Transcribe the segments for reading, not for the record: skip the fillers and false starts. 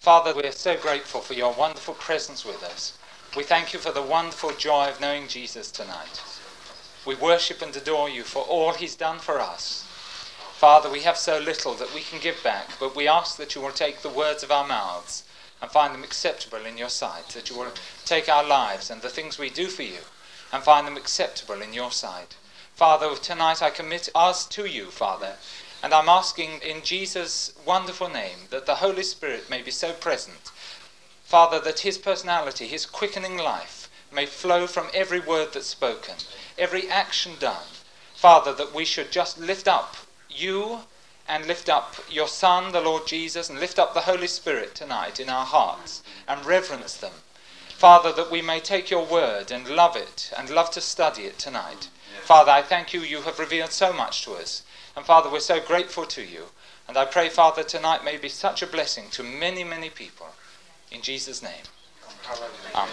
Father, we're so grateful for your wonderful presence with us. We thank you for the wonderful joy of knowing Jesus tonight. We worship and adore you for all he's done for us. Father, we have so little that we can give back, but we ask that you will take the words of our mouths and find them acceptable in your sight, that you will take our lives and the things we do for you and find them acceptable in your sight. Father, tonight I commit us to you, Father, and I'm asking in Jesus' wonderful name that the Holy Spirit may be so present, Father, that his personality, his quickening life may flow from every word that's spoken, every action done. Father, that we should just lift up you and lift up your Son, the Lord Jesus, and lift up the Holy Spirit tonight in our hearts and reverence them. Father, that we may take your word and love it and love to study it tonight. Father, I thank you, you have revealed so much to us. And Father, we're so grateful to you. And I pray, Father, tonight may be such a blessing to many, many people. In Jesus' name. Amen.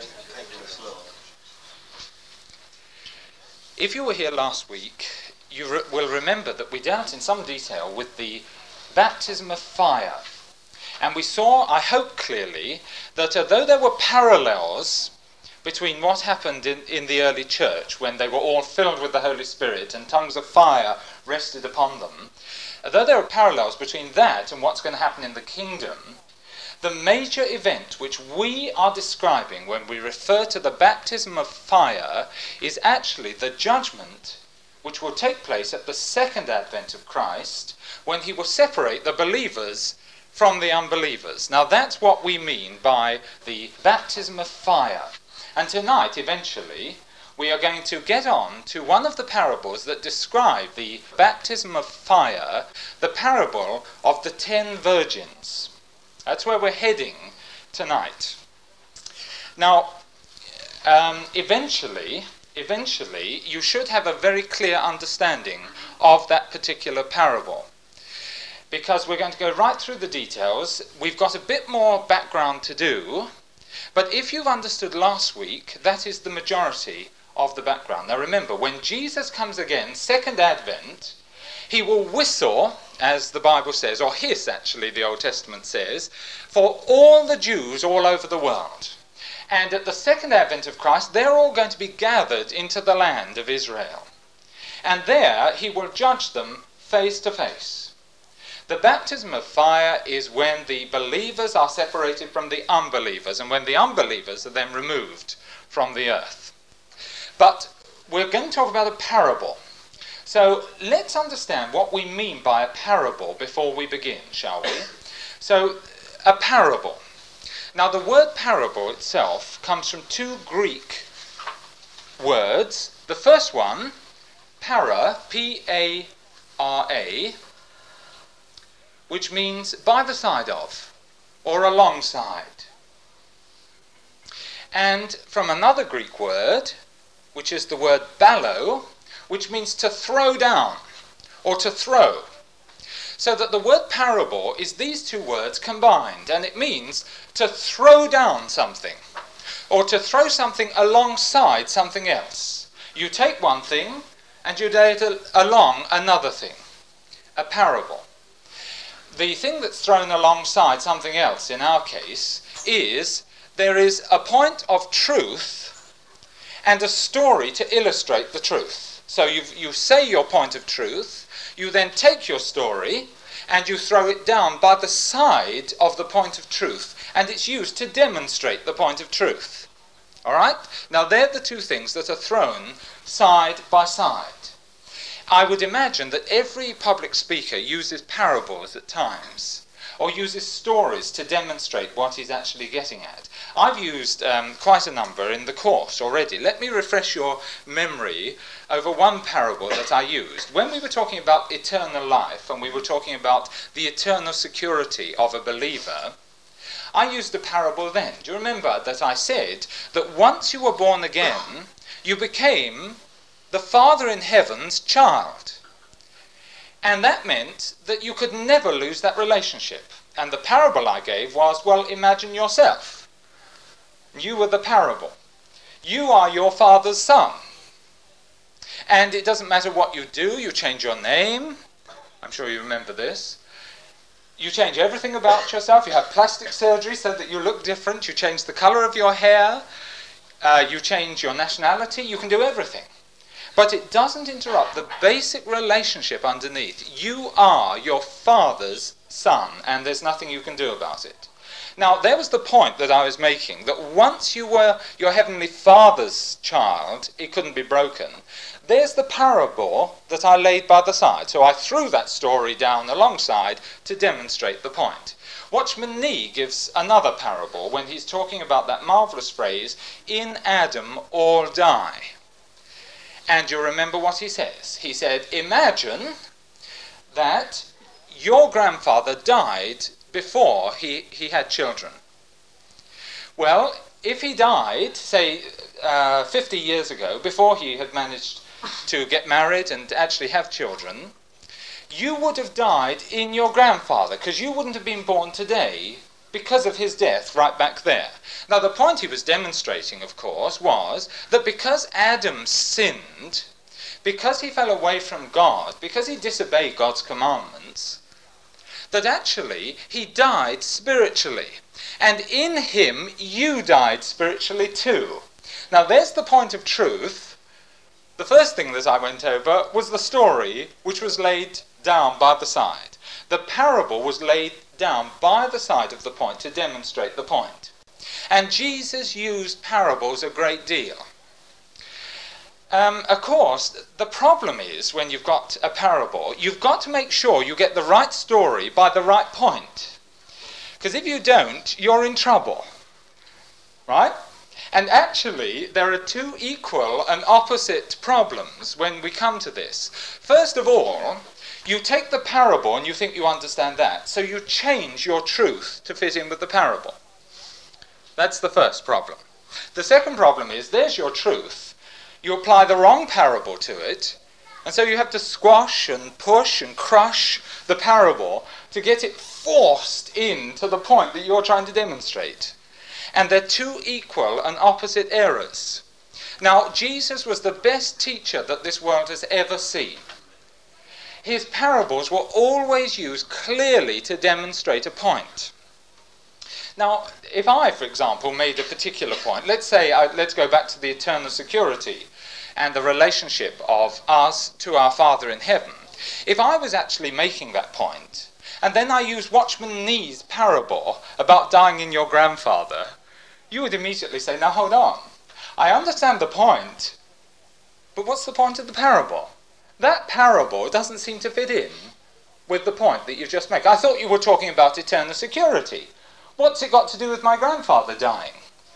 If you were here last week, you will remember that we dealt in some detail with the baptism of fire. And we saw, I hope clearly, that although there were parallels between what happened in the early church when they were all filled with the Holy Spirit and tongues of fire rested upon them, although there are parallels between that and what's going to happen in the kingdom, the major event which we are describing when we refer to the baptism of fire is actually the judgment which will take place at the second advent of Christ when he will separate the believers from the unbelievers. Now that's what we mean by the baptism of fire. And tonight, eventually, we are going to get on to one of the parables that describe the baptism of fire, the parable of the 10 virgins. That's where we're heading tonight. Now, eventually, you should have a very clear understanding of that particular parable, because we're going to go right through the details. We've got a bit more background to do, but if you've understood last week, that is the majority of the background. Now remember, when Jesus comes again, second advent, he will whistle, as the Bible says, or hiss actually, the Old Testament says, for all the Jews all over the world. And at the second advent of Christ, they're all going to be gathered into the land of Israel. And there he will judge them face to face. The baptism of fire is when the believers are separated from the unbelievers, and when the unbelievers are then removed from the earth. But we're going to talk about a parable. So let's understand what we mean by a parable before we begin, shall we? So, a parable. Now the word parable itself comes from two Greek words. The first one, para, P-A-R-A, which means by the side of, or alongside. And from another Greek word, which is the word ballo, which means to throw down, or to throw. So that the word parable is these two words combined, and it means to throw down something, or to throw something alongside something else. You take one thing, and you lay it along another thing. A parable. The thing that's thrown alongside something else, in our case, is there is a point of truth and a story to illustrate the truth. So you say your point of truth, you then take your story and you throw it down by the side of the point of truth, and it's used to demonstrate the point of truth. All right? Now they're the two things that are thrown side by side. I would imagine that every public speaker uses parables at times, or uses stories to demonstrate what he's actually getting at. I've used quite a number in the course already. Let me refresh your memory over one parable that I used. When we were talking about eternal life, and we were talking about the eternal security of a believer, I used a parable then. Do you remember that I said that once you were born again, you became the Father in heaven's child. And that meant that you could never lose that relationship. And the parable I gave was, well, imagine yourself. You were the parable. You are your father's son. And it doesn't matter what you do, you change your name. I'm sure you remember this. You change everything about yourself. You have plastic surgery so that you look different. You change the colour of your hair. You change your nationality. You can do everything. But it doesn't interrupt the basic relationship underneath. You are your Father's son, and there's nothing you can do about it. Now, there was the point that I was making, that once you were your Heavenly Father's child, it couldn't be broken. There's the parable that I laid by the side. So I threw that story down alongside to demonstrate the point. Watchman Nee gives another parable when he's talking about that marvellous phrase, "In Adam all die." And you remember what he says. He said, imagine that your grandfather died before he had children. Well, if he died, say, 50 years ago, before he had managed to get married and actually have children, you would have died in your grandfather, because you wouldn't have been born today because of his death right back there. Now, the point he was demonstrating, of course, was that because Adam sinned, because he fell away from God, because he disobeyed God's commandments, that actually he died spiritually. And in him, you died spiritually too. Now, there's the point of truth. The first thing that I went over was the story which was laid down by the side. The parable was laid down by the side of the point to demonstrate the point. And Jesus used parables a great deal. Of course, the problem is when you've got a parable, you've got to make sure you get the right story by the right point. Because if you don't, you're in trouble. Right? And actually, there are two equal and opposite problems when we come to this. First of all, you take the parable and you think you understand that, so you change your truth to fit in with the parable. That's the first problem. The second problem is, there's your truth. You apply the wrong parable to it, and so you have to squash and push and crush the parable to get it forced into the point that you're trying to demonstrate. And they're two equal and opposite errors. Now, Jesus was the best teacher that this world has ever seen. His parables were always used clearly to demonstrate a point. Now, if I, for example, made a particular point, let's go back to the eternal security and the relationship of us to our Father in heaven. If I was actually making that point, and then I used Watchman Nee's parable about dying in your grandfather, you would immediately say, now hold on, I understand the point, but what's the point of the parable? That parable doesn't seem to fit in with the point that you just made. I thought you were talking about eternal security. What's it got to do with my grandfather dying?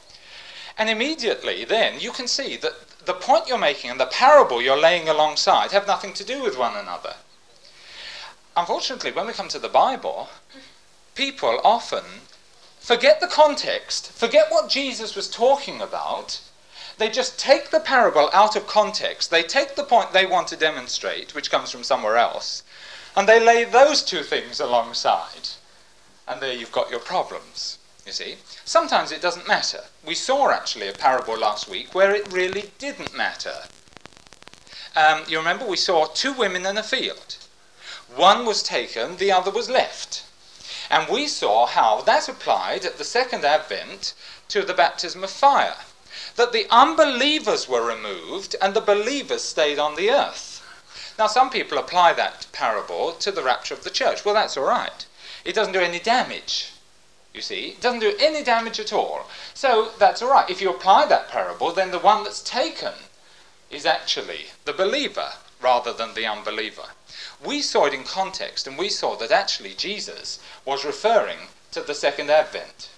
And immediately then you can see that the point you're making and the parable you're laying alongside have nothing to do with one another. Unfortunately, when we come to the Bible, people often forget the context, forget what Jesus was talking about. They just take the parable out of context. They take the point they want to demonstrate, which comes from somewhere else, and they lay those two things alongside. And there you've got your problems, you see. Sometimes it doesn't matter. We saw actually a parable last week where it really didn't matter. You remember we saw two women in a field. One was taken, the other was left. And we saw how that applied at the second advent to the baptism of fire. That the unbelievers were removed and the believers stayed on the earth. Now some people apply that parable to the rapture of the church. Well, that's all right. It doesn't do any damage, you see. It doesn't do any damage at all. So that's all right. If you apply that parable, then the one that's taken is actually the believer rather than the unbeliever. We saw it in context, and we saw that actually Jesus was referring to the second advent.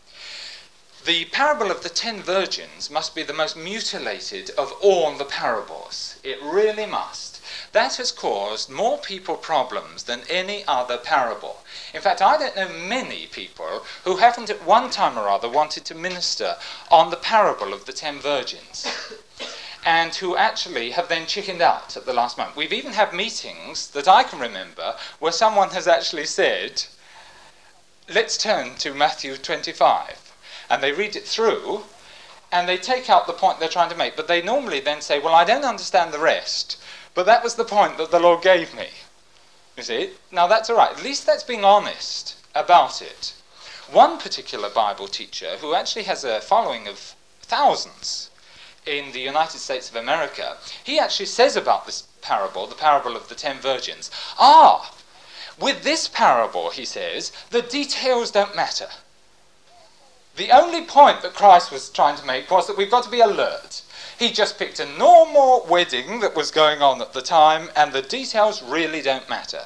The parable of the 10 virgins must be the most mutilated of all the parables. It really must. That has caused more people problems than any other parable. In fact, I don't know many people who haven't at one time or other wanted to minister on the parable of the 10 virgins. And who actually have then chickened out at the last moment. We've even had meetings that I can remember where someone has actually said, let's turn to Matthew 25. And they read it through, and they take out the point they're trying to make. But they normally then say, well, I don't understand the rest, but that was the point that the Lord gave me. You see? Now that's all right. At least that's being honest about it. One particular Bible teacher, who actually has a following of thousands in the United States of America, he actually says about this parable, the parable of the 10 virgins, with this parable, he says, the details don't matter. The only point that Christ was trying to make was that we've got to be alert. He just picked a normal wedding that was going on at the time, and the details really don't matter.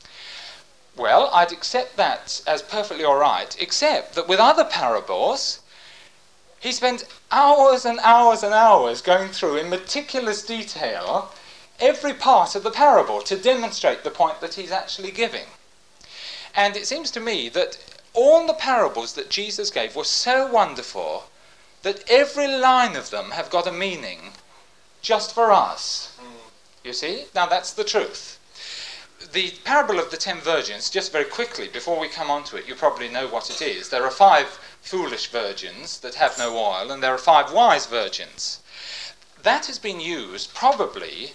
Well, I'd accept that as perfectly all right, except that with other parables, he spent hours and hours and hours going through in meticulous detail every part of the parable to demonstrate the point that he's actually giving. And it seems to me that all the parables that Jesus gave were so wonderful that every line of them have got a meaning just for us. You see? Now that's the truth. The parable of the 10 virgins, just very quickly, before we come on to it, you probably know what it is. There are 5 foolish virgins that have no oil, and there are 5 wise virgins. That has been used, probably,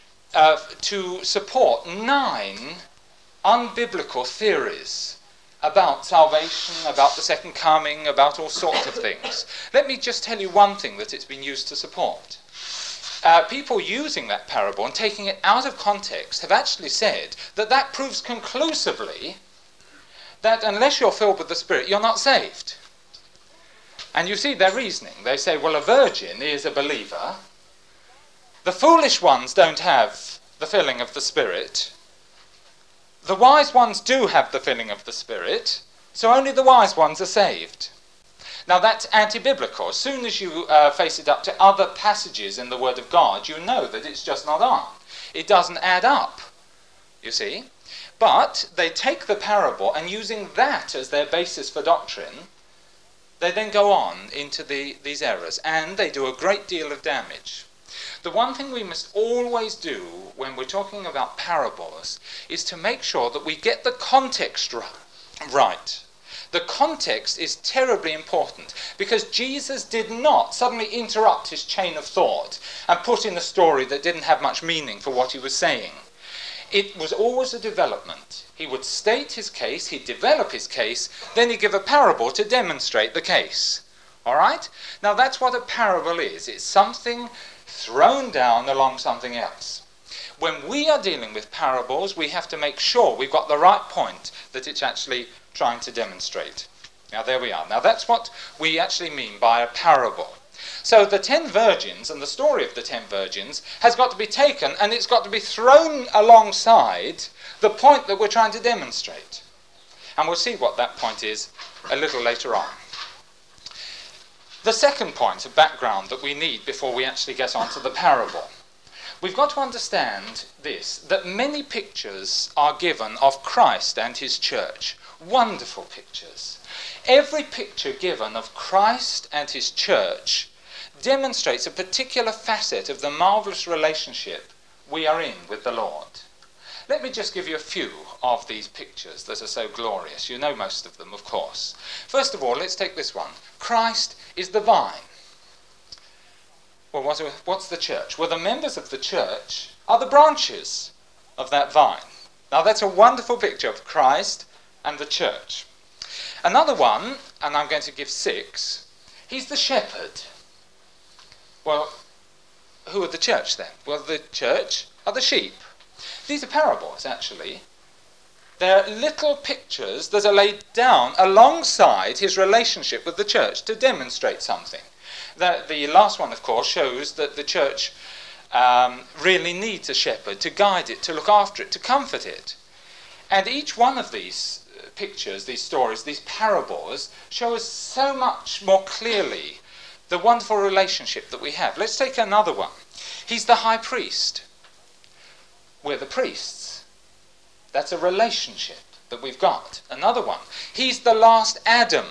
to support 9 unbiblical theories about salvation, about the second coming, about all sorts of things. Let me just tell you one thing that it's been used to support. People using that parable and taking it out of context have actually said that that proves conclusively that unless you're filled with the Spirit, you're not saved. And you see their reasoning. They say, well, a virgin is a believer. The foolish ones don't have the filling of the Spirit. The wise ones do have the filling of the Spirit, so only the wise ones are saved. Now that's anti-biblical. As soon as you face it up to other passages in the Word of God, you know that it's just not on. It doesn't add up, you see. But they take the parable, and using that as their basis for doctrine, they then go on into these errors, and they do a great deal of damage. The one thing we must always do when we're talking about parables is to make sure that we get the context right. The context is terribly important, because Jesus did not suddenly interrupt his chain of thought and put in a story that didn't have much meaning for what he was saying. It was always a development. He would state his case, he'd develop his case, then he'd give a parable to demonstrate the case. All right? Now that's what a parable is. It's something thrown down along something else. When we are dealing with parables, we have to make sure we've got the right point that it's actually trying to demonstrate. Now there we are. Now that's what we actually mean by a parable. So the 10 virgins and the story of the 10 virgins has got to be taken, and it's got to be thrown alongside the point that we're trying to demonstrate. And we'll see what that point is a little later on. The second point of background that we need before we actually get on to the parable. We've got to understand this, that many pictures are given of Christ and his church. Wonderful pictures. Every picture given of Christ and his church demonstrates a particular facet of the marvelous relationship we are in with the Lord. Let me just give you a few of these pictures that are so glorious. You know most of them, of course. First of all, let's take this one. Christ is the vine. Well, what's the church? Well, the members of the church are the branches of that vine. Now, that's a wonderful picture of Christ and the church. Another one, and I'm going to give 6, he's the shepherd. Well, who are the church then? Well, the church are the sheep. These are parables, actually. They're little pictures that are laid down alongside his relationship with the church to demonstrate something. The last one, of course, shows that the church really needs a shepherd to guide it, to look after it, to comfort it. And each one of these pictures, these stories, these parables, show us so much more clearly the wonderful relationship that we have. Let's take another one. He's the high priest. We're the priests. That's a relationship that we've got. Another one. He's the last Adam.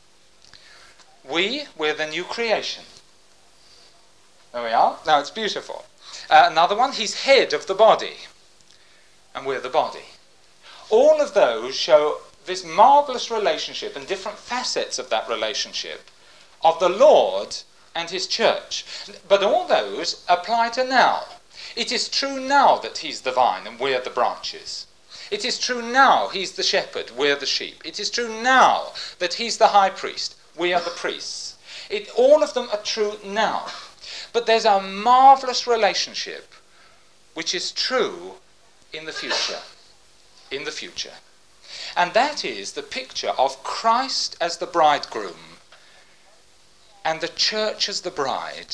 We're the new creation. There we are. Now it's beautiful. Another one. He's head of the body. And we're the body. All of those show this marvelous relationship and different facets of that relationship of the Lord and his church. But all those apply to now. It is true now that he's the vine and we're the branches. It is true now he's the shepherd, we're the sheep. It is true now that he's the high priest, we are the priests. All of them are true now. But there's a marvellous relationship which is true in the future. In the future. And that is the picture of Christ as the bridegroom and the church as the bride.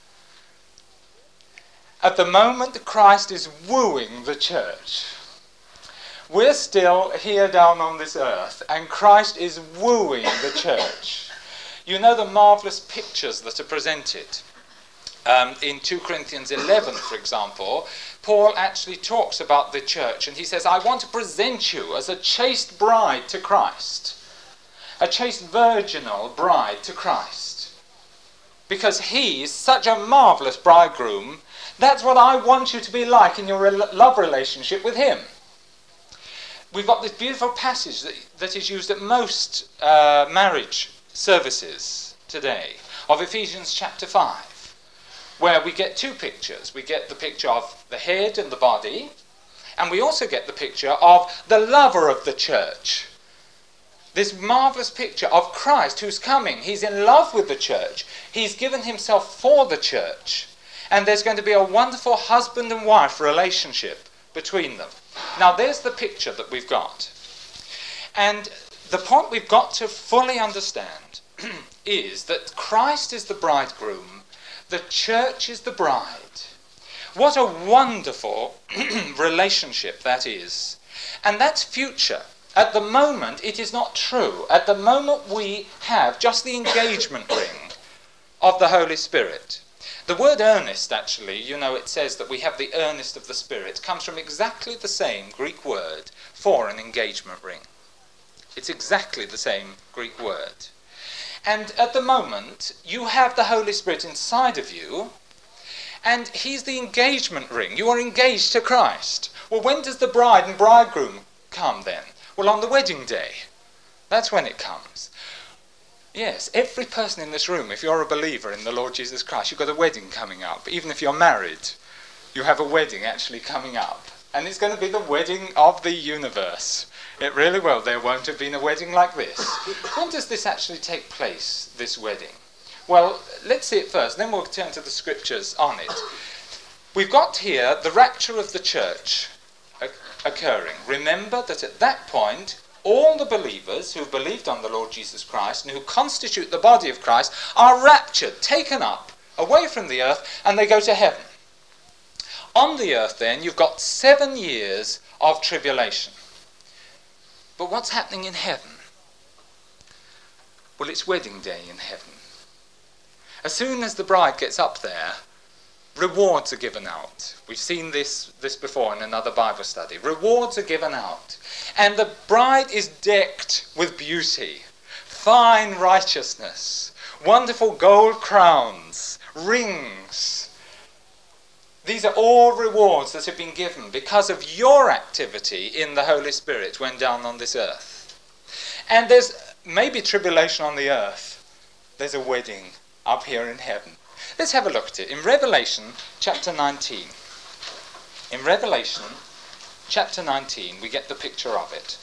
At the moment Christ is wooing the church, we're still here down on this earth, and Christ is wooing the church. You know the marvellous pictures that are presented. In 2 Corinthians 11, for example, Paul actually talks about the church, and he says, I want to present you as a chaste bride to Christ, a chaste virginal bride to Christ, because he is such a marvellous bridegroom. That's what I want you to be like in your love relationship with him. We've got this beautiful passage that is used at most marriage services today, of Ephesians chapter 5, where we get two pictures. We get the picture of the head and the body, and we also get the picture of the lover of the church. This marvellous picture of Christ who's coming. He's in love with the church. He's given himself for the church. And there's going to be a wonderful husband and wife relationship between them. Now there's the picture that we've got. And the point we've got to fully understand is that Christ is the bridegroom, the church is the bride. What a wonderful relationship that is. And that's future. At the moment, it is not true. At the moment, we have just the engagement ring of the Holy Spirit. The word earnest, actually, you know, it says that we have the earnest of the Spirit, comes from exactly the same Greek word for an engagement ring. It's exactly the same Greek word. And at the moment, you have the Holy Spirit inside of you, and he's the engagement ring. You are engaged to Christ. Well, when does the bride and bridegroom come then? Well, on the wedding day. That's when it comes. Yes, every person in this room, if you're a believer in the Lord Jesus Christ, you've got a wedding coming up. Even if you're married, you have a wedding actually coming up. And it's going to be the wedding of the universe. It really will. There won't have been a wedding like this. When does this actually take place, this wedding? Well, let's see it first, then we'll turn to the scriptures on it. We've got here the rapture of the church occurring. Remember that at that point, all the believers who believed on the Lord Jesus Christ and who constitute the body of Christ are raptured, taken up, away from the earth, and they go to heaven. On the earth then, you've got 7 years of tribulation. But what's happening in heaven? Well, it's wedding day in heaven. As soon as the bride gets up there, rewards are given out. We've seen this before in another Bible study. Rewards are given out. And the bride is decked with beauty, fine righteousness, wonderful gold crowns, rings. These are all rewards that have been given because of your activity in the Holy Spirit when down on this earth. And there's maybe tribulation on the earth. There's a wedding up here in heaven. Let's have a look at it. In Revelation chapter 19. In Revelation chapter 19, we get the picture of it.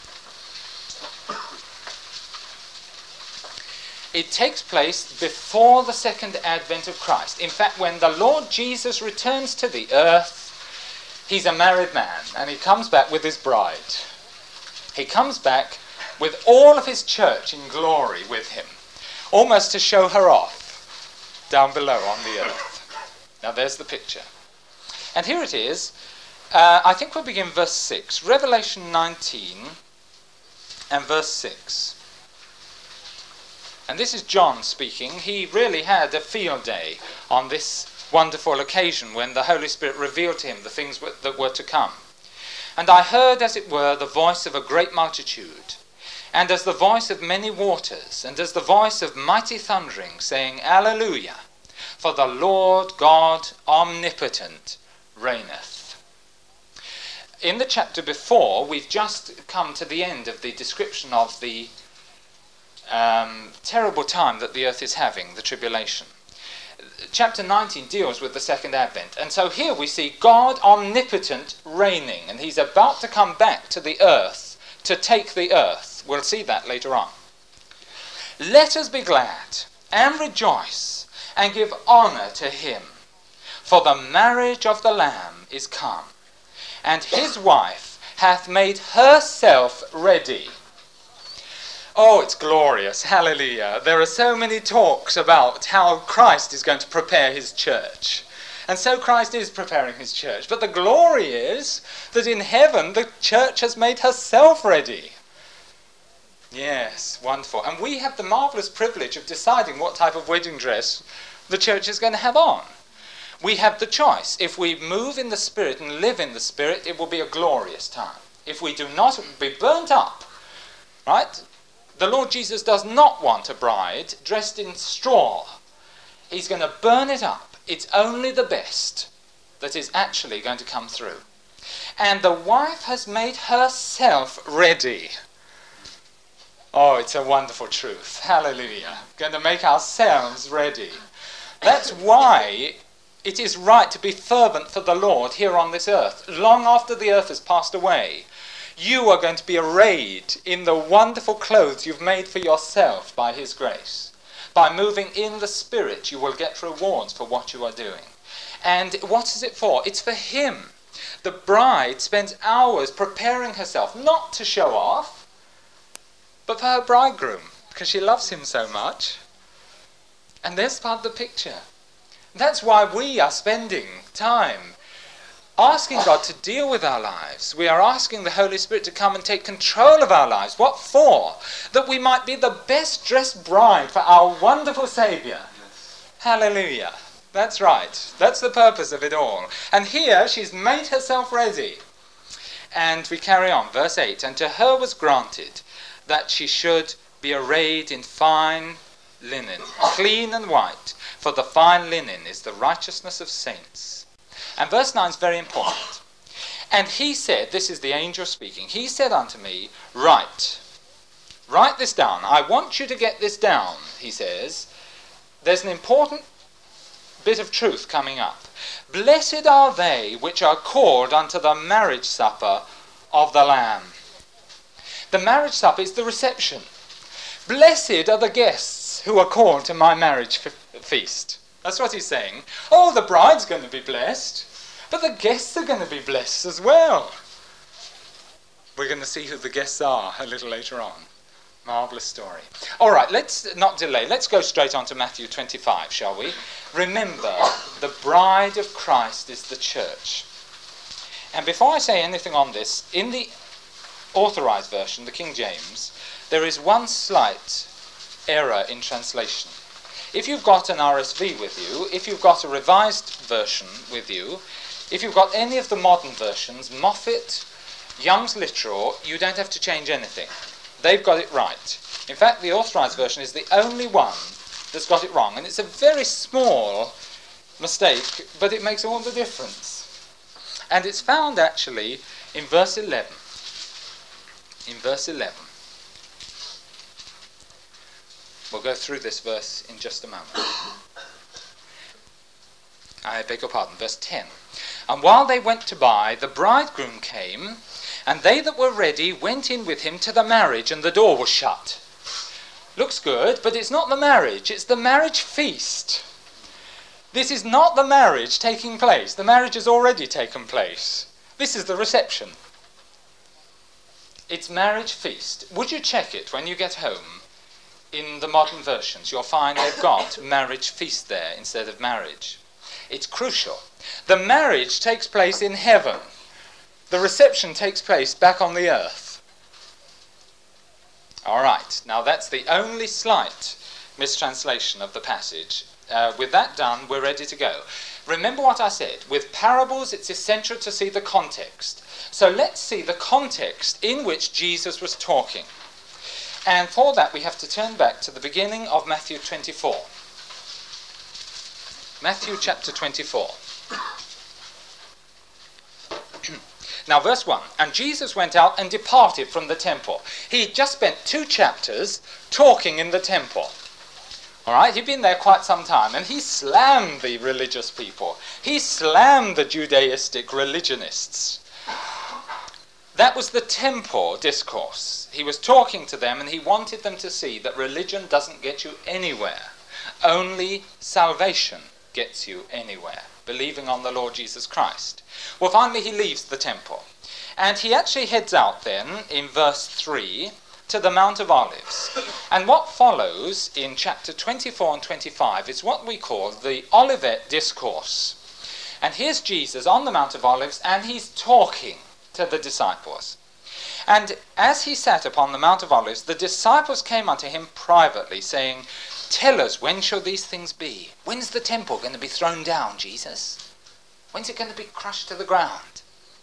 It takes place before the second advent of Christ. In fact, when the Lord Jesus returns to the earth, he's a married man, and he comes back with his bride. He comes back with all of his church in glory with him, almost to show her off down below on the earth. Now there's the picture. And here it is. I think we'll begin verse 6. Revelation 19 and verse 6. And this is John speaking. He really had a field day on this wonderful occasion when the Holy Spirit revealed to him the things that were to come. And I heard, as it were, the voice of a great multitude, and as the voice of many waters, and as the voice of mighty thundering, saying, Alleluia, for the Lord God omnipotent reigneth. In the chapter before, we've just come to the end of the description of the terrible time that the earth is having, the tribulation. chapter 19 deals with the second advent. And so here we see God omnipotent reigning, and he's about to come back to the earth to take the earth. We'll see that later on. Let us be glad and rejoice and give honour to him, for the marriage of the Lamb is come, and his wife hath made herself ready. Oh, it's glorious. Hallelujah. There are so many talks about how Christ is going to prepare his church. And so Christ is preparing his church. But the glory is that in heaven the church has made herself ready. Yes, wonderful. And we have the marvellous privilege of deciding what type of wedding dress the church is going to have on. We have the choice. If we move in the Spirit and live in the Spirit, it will be a glorious time. If we do not, it will be burnt up. Right? The Lord Jesus does not want a bride dressed in straw. He's going to burn it up. It's only the best that is actually going to come through. And the wife has made herself ready. Oh, it's a wonderful truth. Hallelujah. Going to make ourselves ready. That's why it is right to be fervent for the Lord here on this earth. Long after the earth has passed away, you are going to be arrayed in the wonderful clothes you've made for yourself by his grace. By moving in the Spirit, you will get rewards for what you are doing. And what is it for? It's for him. The bride spends hours preparing herself, not to show off, but for her bridegroom, because she loves him so much. And there's part of the picture. That's why we are spending time asking God to deal with our lives. We are asking the Holy Spirit to come and take control of our lives. What for? That we might be the best dressed bride for our wonderful Saviour. Yes. Hallelujah. That's right. That's the purpose of it all. And here she's made herself ready. And we carry on. Verse 8. And to her was granted that she should be arrayed in fine linen, clean and white, for the fine linen is the righteousness of saints. And verse 9 is very important. And he said, this is the angel speaking, he said unto me, write this down. I want you to get this down, he says. There's an important bit of truth coming up. Blessed are they which are called unto the marriage supper of the Lamb. The marriage supper is the reception. Blessed are the guests who are called to my marriage feast. That's what he's saying. Oh, the bride's going to be blessed, but the guests are going to be blessed as well. We're going to see who the guests are a little later on. Marvellous story. All right, let's not delay. Let's go straight on to Matthew 25, shall we? Remember, the bride of Christ is the church. And before I say anything on this, in the Authorized Version, the King James, there is one slight error in translation. If you've got an RSV with you, if you've got a Revised Version with you, if you've got any of the modern versions, Moffat, Young's Literal, you don't have to change anything. They've got it right. In fact, the Authorized Version is the only one that's got it wrong, and it's a very small mistake, but it makes all the difference. And it's found actually in verse 11. In verse 11. We'll go through this verse in just a moment. I beg your pardon, verse 10. And while they went to buy, the bridegroom came, and they that were ready went in with him to the marriage, and the door was shut. Looks good, but it's not the marriage, it's the marriage feast. This is not the marriage taking place. The marriage has already taken place. This is the reception. It's marriage feast. Would you check it when you get home? In the modern versions, you'll find they've got marriage feast there instead of marriage. It's crucial. The marriage takes place in heaven. The reception takes place back on the earth. All right, now that's the only slight mistranslation of the passage. With that done, we're ready to go. Remember what I said. With parables, it's essential to see the context. So let's see the context in which Jesus was talking. And for that, we have to turn back to the beginning of Matthew 24. Matthew chapter 24. Now, verse 1. And Jesus went out and departed from the temple. He just spent 2 chapters talking in the temple. All right, he'd been there quite some time, and he slammed the religious people. He slammed the Judaistic religionists. That was the temple discourse. He was talking to them, and he wanted them to see that religion doesn't get you anywhere. Only salvation gets you anywhere, believing on the Lord Jesus Christ. Well, finally he leaves the temple, and he actually heads out then, in verse 3, to the Mount of Olives. And what follows in chapter 24 and 25 is what we call the Olivet Discourse. And here's Jesus on the Mount of Olives, and he's talking to the disciples. And as he sat upon the Mount of Olives, the disciples came unto him privately, saying, "Tell us, when shall these things be? When's the temple going to be thrown down, Jesus? When's it going to be crushed to the ground?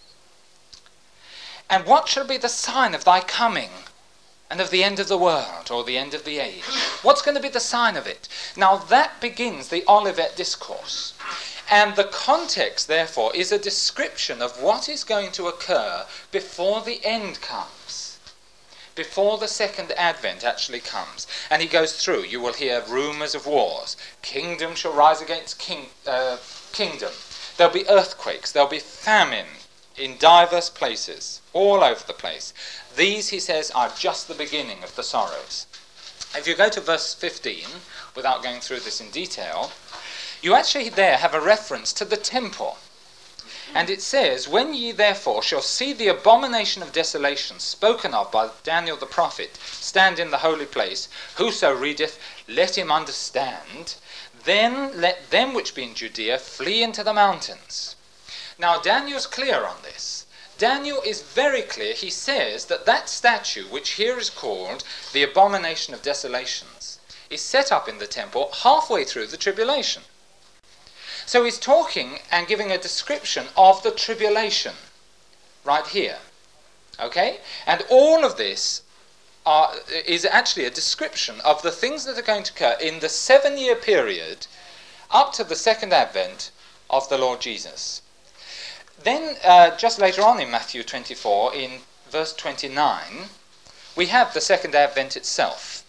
And what shall be the sign of thy coming and of the end of the world, or the end of the age? What's going to be the sign of it?" Now that begins the Olivet Discourse. And the context, therefore, is a description of what is going to occur before the end comes, before the second advent actually comes. And he goes through, you will hear rumours of wars. Kingdom shall rise against kingdom. There'll be earthquakes, there'll be famine in diverse places, all over the place. These, he says, are just the beginning of the sorrows. If you go to verse 15, without going through this in detail, you actually there have a reference to the temple. And it says, "When ye therefore shall see the abomination of desolation spoken of by Daniel the prophet stand in the holy place, whoso readeth, let him understand. Then let them which be in Judea flee into the mountains." Now Daniel's clear on this. Daniel is very clear. He says that that statue, which here is called the abomination of desolations, is set up in the temple halfway through the tribulation. So he's talking and giving a description of the tribulation right here. Okay? And all of this is actually a description of the things that are going to occur in the 7-year period up to the second advent of the Lord Jesus. Then, just later on in Matthew 24, in verse 29, we have the second advent itself.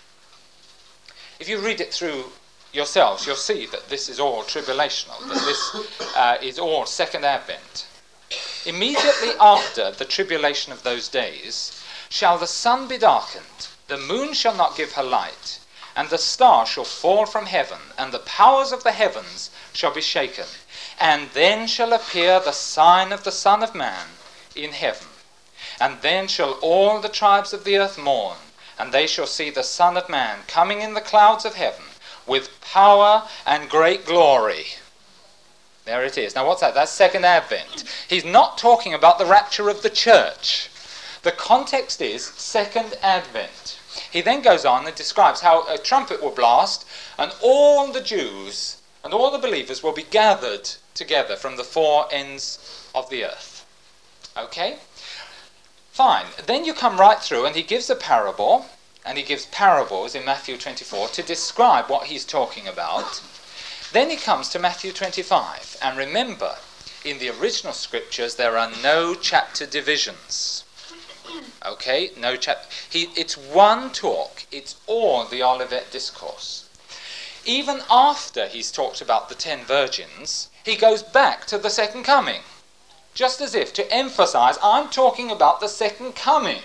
If you read it through yourselves, you'll see that this is all tribulational, that this is all second advent. "Immediately after the tribulation of those days shall the sun be darkened, the moon shall not give her light, and the stars shall fall from heaven, and the powers of the heavens shall be shaken. And then shall appear the sign of the Son of Man in heaven. And then shall all the tribes of the earth mourn, and they shall see the Son of Man coming in the clouds of heaven with power and great glory." There it is. Now what's that? That's second advent. He's not talking about the rapture of the church. The context is second advent. He then goes on and describes how a trumpet will blast, and all the Jews and all the believers will be gathered together from the four ends of the earth. Okay? Fine. Then you come right through, and he gives a parable, and he gives parables in Matthew 24 to describe what he's talking about. Then he comes to Matthew 25. And remember, in the original scriptures, there are no chapter divisions. Okay? No chapter. It's one talk. It's all the Olivet Discourse. Even after he's talked about the 10 virgins, he goes back to the second coming. Just as if to emphasize, I'm talking about the second coming.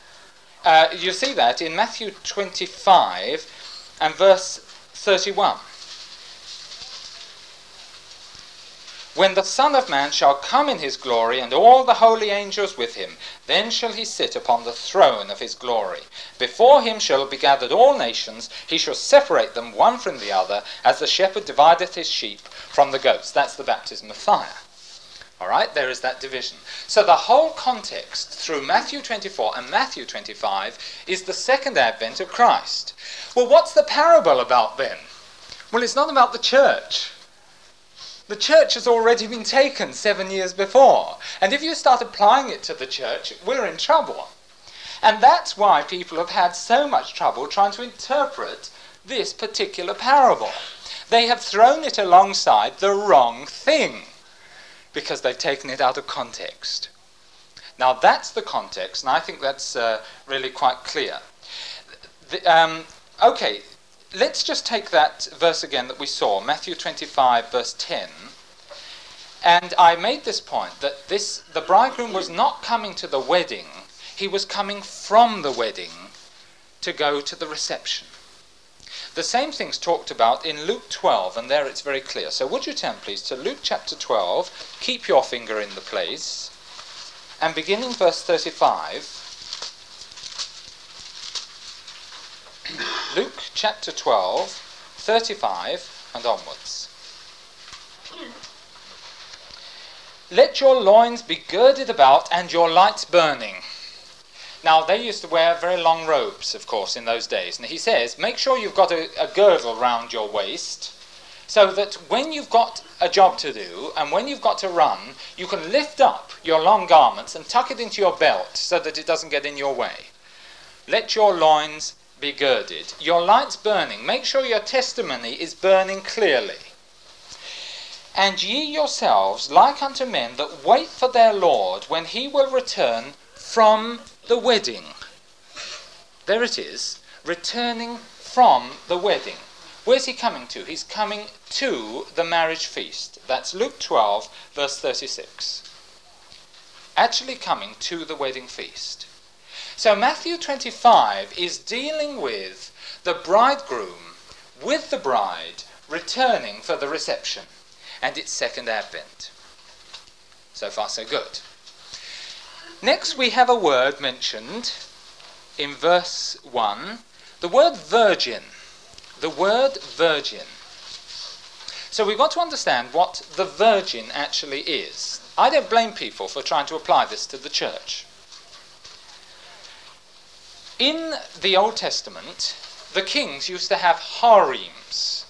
You see that in Matthew 25 and verse 31. "When the Son of Man shall come in his glory, and all the holy angels with him, then shall he sit upon the throne of his glory. Before him shall be gathered all nations. He shall separate them one from the other, as the shepherd divideth his sheep from the goats." That's the baptism of fire. All right, there is that division. So the whole context through Matthew 24 and Matthew 25 is the second advent of Christ. Well, what's the parable about then? Well, it's not about the church. The church has already been taken 7 years before. And if you start applying it to the church, we're in trouble. And that's why people have had so much trouble trying to interpret this particular parable. They have thrown it alongside the wrong thing, because they've taken it out of context. Now that's the context, and I think that's really quite clear. Okay, let's just take that verse again that we saw, Matthew 25, verse 10. And I made this point, that the bridegroom was not coming to the wedding, he was coming from the wedding to go to the reception. The same thing's talked about in Luke 12, and there it's very clear. So would you turn, please, to Luke chapter 12, keep your finger in the place, and beginning verse 35, Luke chapter 12, 35 and onwards. Let your loins be girded about and your lights burning. Now, they used to wear very long robes, of course, in those days. And he says, make sure you've got a girdle round your waist, so that when you've got a job to do, and when you've got to run, you can lift up your long garments and tuck it into your belt, so that it doesn't get in your way. Let your loins be girded. Your lights burning. Make sure your testimony is burning clearly. And ye yourselves, like unto men that wait for their Lord, when he will return from the wedding. There it is, returning from the wedding. Where's he coming to? He's coming to the marriage feast. That's Luke 12, verse 36. Actually coming to the wedding feast. So Matthew 25 is dealing with the bridegroom with the bride returning for the reception. And it's second advent. So far so good. Next we have a word mentioned in verse 1, the word virgin. The word virgin. So we've got to understand what the virgin actually is. I don't blame people for trying to apply this to the church. In the Old Testament, the kings used to have harems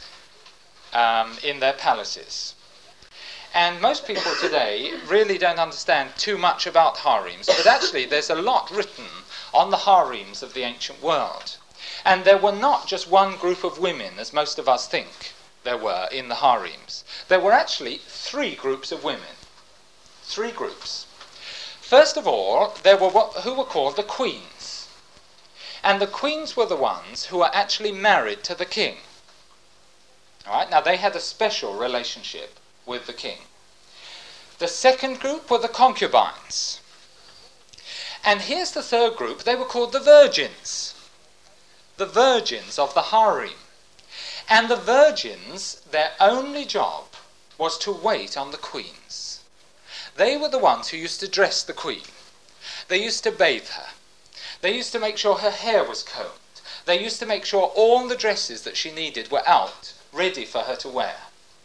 in their palaces. And most people today really don't understand too much about harems, but actually there's a lot written on the harems of the ancient world. And there were not just one group of women, as most of us think there were in the harems. There were actually three groups of women. Three groups. First of all, there were who were called the queens. And the queens were the ones who were actually married to the king. All right? Now they had a special relationship with the king. The second group were the concubines. And here's the third group. They were called the virgins. The virgins of the harem. And the virgins, their only job was to wait on the queens. They were the ones who used to dress the queen. They used to bathe her. They used to make sure her hair was combed. They used to make sure all the dresses that she needed were out, ready for her to wear.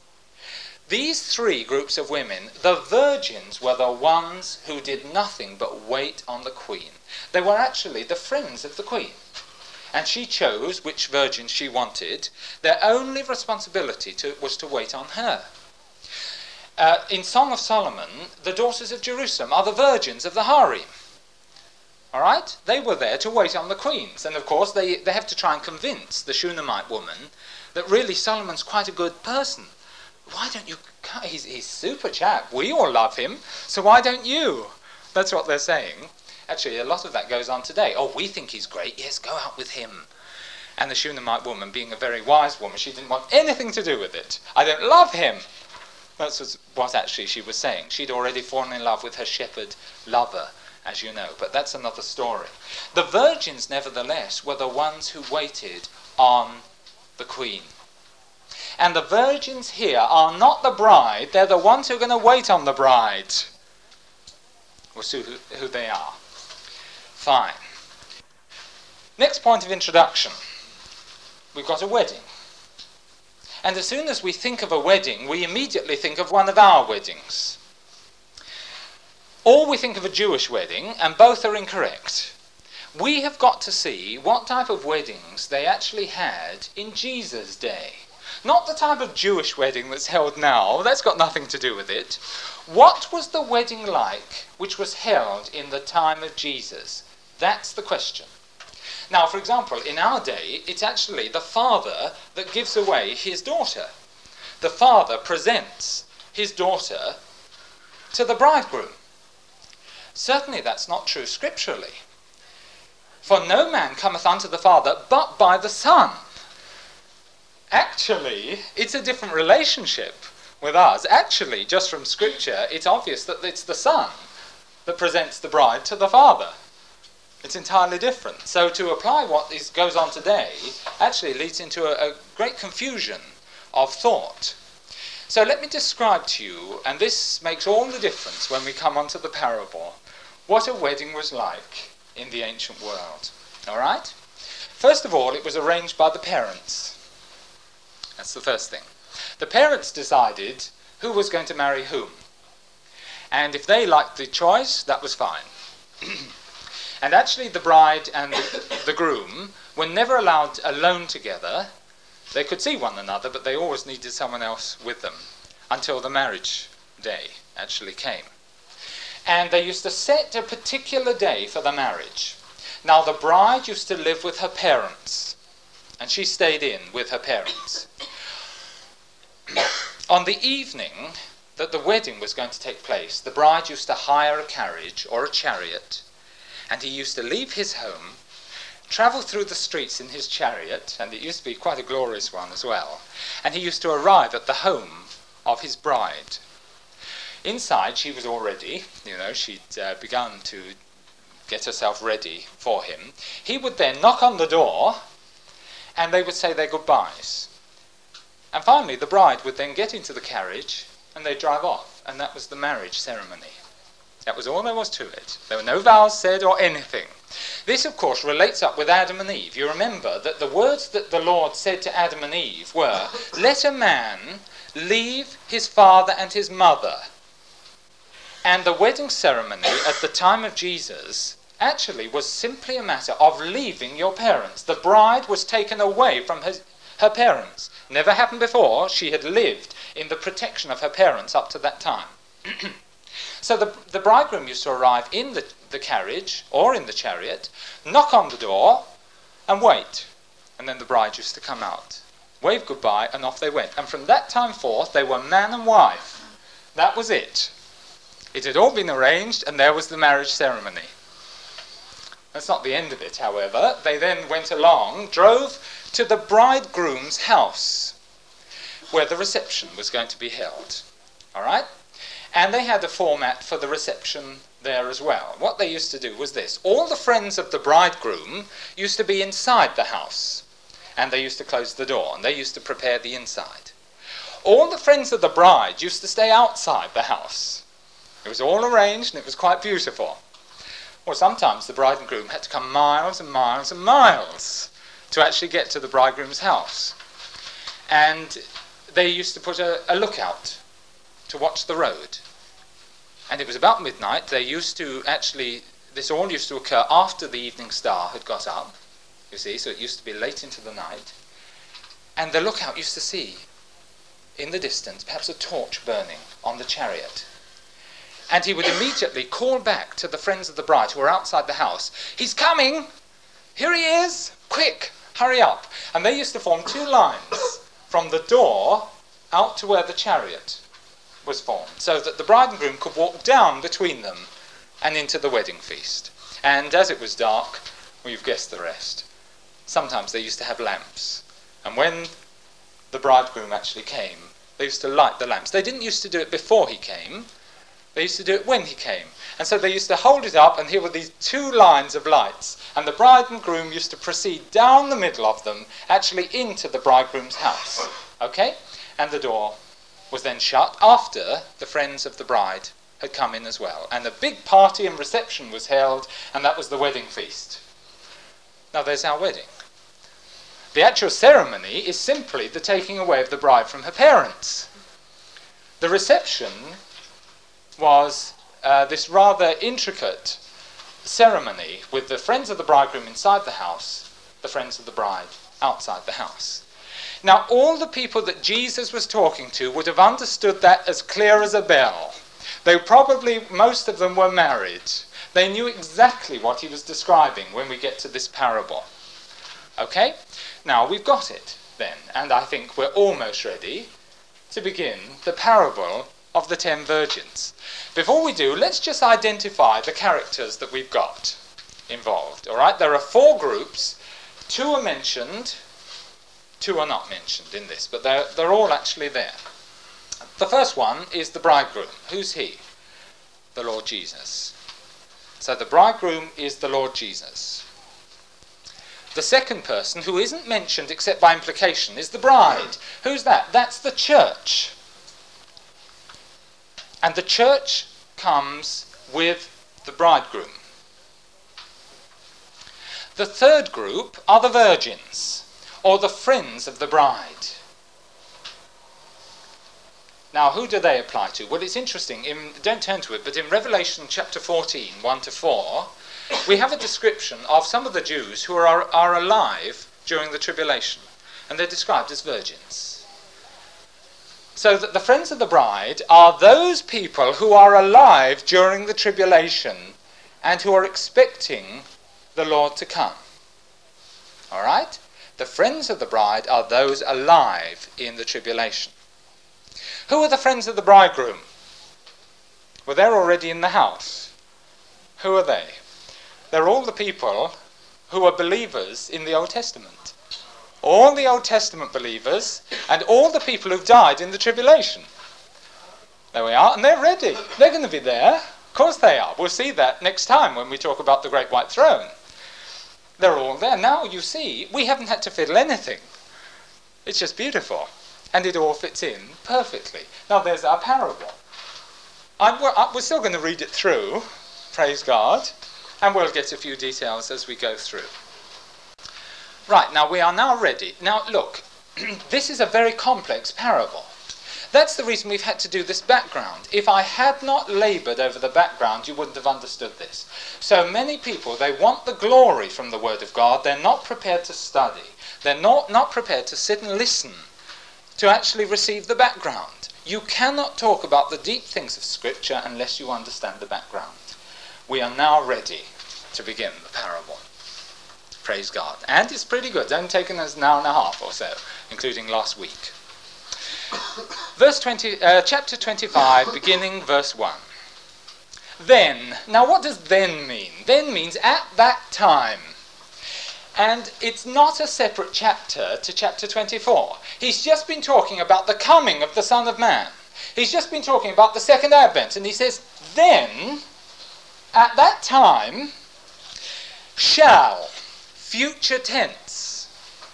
These three groups of women, the virgins, were the ones who did nothing but wait on the queen. They were actually the friends of the queen. And she chose which virgin she wanted. Their only responsibility was to wait on her. In Song of Solomon, the daughters of Jerusalem are the virgins of the harem. All right? They were there to wait on the queens. And of course, they have to try and convince the Shunammite woman that really Solomon's quite a good person. Why don't you... He's super chap. We all love him. So why don't you? That's what they're saying. Actually, a lot of that goes on today. Oh, we think he's great. Yes, go out with him. And the Shunammite woman, being a very wise woman, she didn't want anything to do with it. I don't love him. That's what actually she was saying. She'd already fallen in love with her shepherd lover, as you know. But that's another story. The virgins, nevertheless, were the ones who waited on the queen. And the virgins here are not the bride. They're the ones who are going to wait on the bride. We'll see who they are. Fine. Next point of introduction. We've got a wedding. And as soon as we think of a wedding, we immediately think of one of our weddings. Or we think of a Jewish wedding, and both are incorrect. We have got to see what type of weddings they actually had in Jesus' day. Not the type of Jewish wedding that's held now. That's got nothing to do with it. What was the wedding like which was held in the time of Jesus? That's the question. Now, for example, in our day, it's actually the father that gives away his daughter. The father presents his daughter to the bridegroom. Certainly that's not true scripturally. For no man cometh unto the Father but by the Son. actually, it's a different relationship with us. Actually, just from Scripture, it's obvious that it's the Son that presents the bride to the Father. It's entirely different. So to apply what goes on today actually leads into a great confusion of thought. So let me describe to you, and this makes all the difference when we come onto the parable, what a wedding was like in the ancient world. All right? First of all, it was arranged by the parents. That's the first thing. The parents decided who was going to marry whom. And if they liked the choice, that was fine. And actually the bride and the groom were never allowed alone together. They could see one another, but they always needed someone else with them until the marriage day actually came. And they used to set a particular day for the marriage. Now the bride used to live with her parents, and she stayed in with her parents. On the evening that the wedding was going to take place, the bride used to hire a carriage or a chariot, and he used to leave his home, travel through the streets in his chariot, and it used to be quite a glorious one as well, and he used to arrive at the home of his bride. Inside she was all ready, she'd begun to get herself ready for him. He would then knock on the door, and they would say their goodbyes. And finally the bride would then get into the carriage, and they'd drive off, and that was the marriage ceremony. That was all there was to it. There were no vows said or anything. This, of course, relates up with Adam and Eve. You remember that the words that the Lord said to Adam and Eve were, "Let a man leave his father and his mother." And the wedding ceremony at the time of Jesus actually was simply a matter of leaving your parents. The bride was taken away from her parents. Never happened before. She had lived in the protection of her parents up to that time. So the bridegroom used to arrive in the carriage or in the chariot, knock on the door, and wait. And then the bride used to come out, wave goodbye, and off they went. And from that time forth, they were man and wife. That was it. It had all been arranged, and there was the marriage ceremony. That's not the end of it, however. They then went along, drove to the bridegroom's house, where the reception was going to be held. All right? And they had a format for the reception there as well. What they used to do was this. All the friends of the bridegroom used to be inside the house, and they used to close the door, and they used to prepare the inside. All the friends of the bride used to stay outside the house. It was all arranged, and it was quite beautiful. Or sometimes the bride and groom had to come miles and miles and miles to actually get to the bridegroom's house. And they used to put a lookout to watch the road. And it was about midnight. They used to actually, this all used to occur after the evening star had got up, you see, so it used to be late into the night. And the lookout used to see, in the distance, perhaps a torch burning on the chariot. And he would immediately call back to the friends of the bride who were outside the house, "He's coming! Here he is! Quick! Hurry up!" And they used to form two lines from the door out to where the chariot was formed, so that the bride and groom could walk down between them and into the wedding feast. And as it was dark, well, you've guessed the rest. Sometimes they used to have lamps. And when the bridegroom actually came, they used to light the lamps. They didn't used to do it before he came. They used to do it when he came. And so they used to hold it up, and here were these two lines of lights. And the bride and groom used to proceed down the middle of them, actually into the bridegroom's house. Okay? And the door was then shut after the friends of the bride had come in as well. And a big party and reception was held, and that was the wedding feast. Now there's our wedding. The actual ceremony is simply the taking away of the bride from her parents. The reception was this rather intricate ceremony with the friends of the bridegroom inside the house, the friends of the bride outside the house. Now, all the people that Jesus was talking to would have understood that as clear as a bell. They probably, most of them were married. They knew exactly what he was describing when we get to this parable. Okay? Now, we've got it then, and I think we're almost ready to begin the parable of the 10 virgins. Before we do, let's just identify the characters that we've got involved. All right? There are 4 groups. 2 are mentioned Two are not mentioned in this, but they're all actually there. The first one is the bridegroom. Who's he? The Lord Jesus. So the bridegroom is the Lord Jesus. The second person, who isn't mentioned except by implication, is the bride. Who's that? That's the church. And the church comes with the bridegroom. The third group are the virgins, or the friends of the bride. Now, who do they apply to? Well, it's interesting. Don't turn to it, but in Revelation chapter 14, 1-4, we have a description of some of the Jews who are alive during the tribulation, and they're described as virgins. So that the friends of the bride are those people who are alive during the tribulation and who are expecting the Lord to come. All right? The friends of the bride are those alive in the tribulation. Who are the friends of the bridegroom? Well, they're already in the house. Who are they? They're all the people who are believers in the Old Testament. All the Old Testament believers and all the people who've died in the tribulation. There we are, and they're ready. They're going to be there. Of course they are. We'll see that next time when we talk about the Great White Throne. They're all there. Now, you see, we haven't had to fiddle anything. It's just beautiful. And it all fits in perfectly. Now, there's our parable. We're still going to read it through, praise God, and we'll get a few details as we go through. Right, now we are now ready. Now, look, this is a very complex parable. That's the reason we've had to do this background. If I had not laboured over the background, you wouldn't have understood this. So many people, they want the glory from the Word of God. They're not prepared to study. They're not prepared to sit and listen to actually receive the background. You cannot talk about the deep things of Scripture unless you understand the background. We are now ready to begin the parable. Praise God. And it's pretty good. It's only taken us an hour and a half or so, including last week. Chapter 25, beginning verse 1. Then. Now what does then mean? Then means at that time. And it's not a separate chapter to chapter 24. He's just been talking about the coming of the Son of Man. He's just been talking about the second advent. And he says, then, at that time, shall, future tense,